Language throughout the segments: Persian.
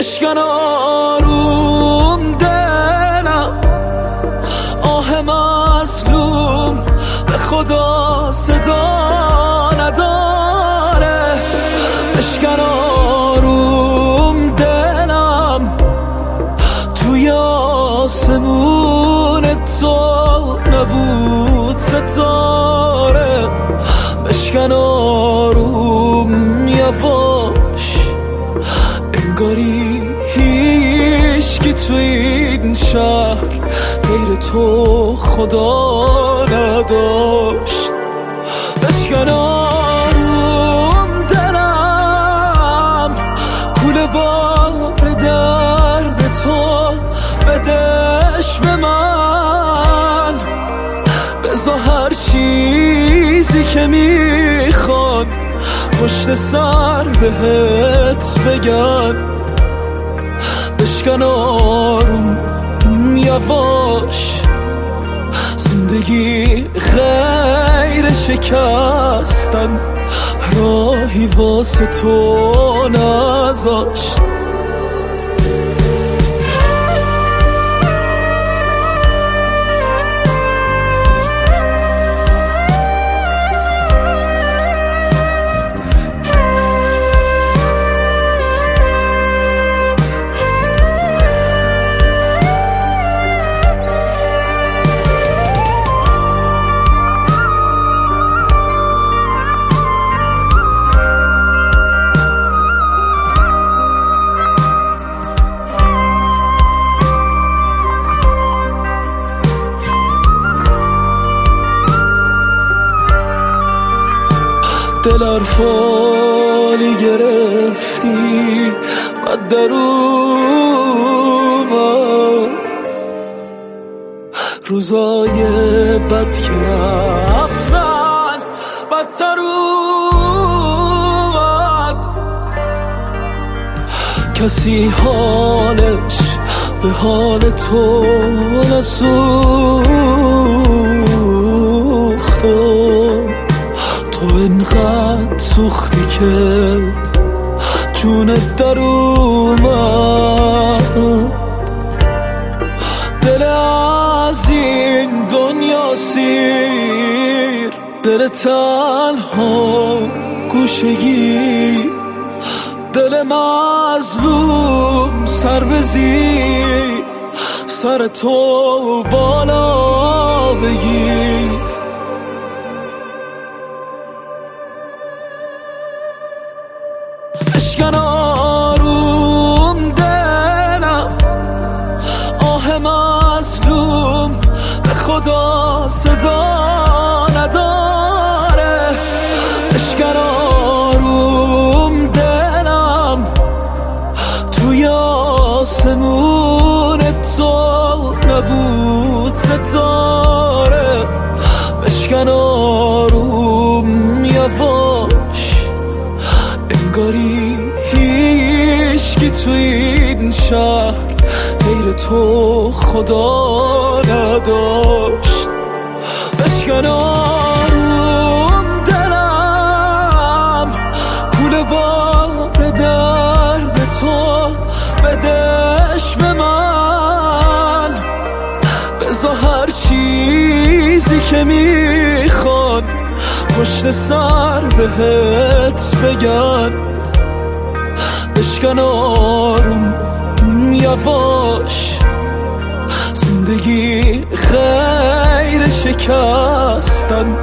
بشکن آروم دلم، آه مظلوم به خدا صدا نداره. بشکن آروم دلم، توی آسمون تو نبود ستاره. بشکن آروم یواش، انگاری هیچکی تو این شهر غیر تو خدا نداشت. بشکن آروم دلم، کوله بار درد تو بدش به من. بذار هر چیزی که میخوان پشت سر بهت بگن. بشکن آروم یواش، زندگی غیر شکستن راهی واسه تو نذاشت. دل ارفالی گرفتی من در اومد، روزای بد که رفتن بدتر اومد. کسی حالش به حال تو نسوخت، تو اینقدر سوختی که جونت در اومد. دل از این دنیا سیر، دل تنها گوشگی، دل مظلوم سر بزیر، سر تو بالا بگیر. بشکن آروم دلم، آه مظلوم به خدا صدا نداره. بشکن آروم دلم، توی آسمون تو نبود ستاره. بشکن آروم یواش، انگاری هیچکی تو این شهر غیر تو خدا نداشت. بشکن آروم دلم، کوله بار درد تو بدش به من. بذار هر چیزی که میخوان پشت سر بهت بگن. بشکن آروم یواش، زندگی غیر شکستن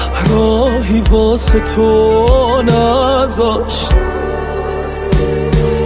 راهی واسه تو نذاشت.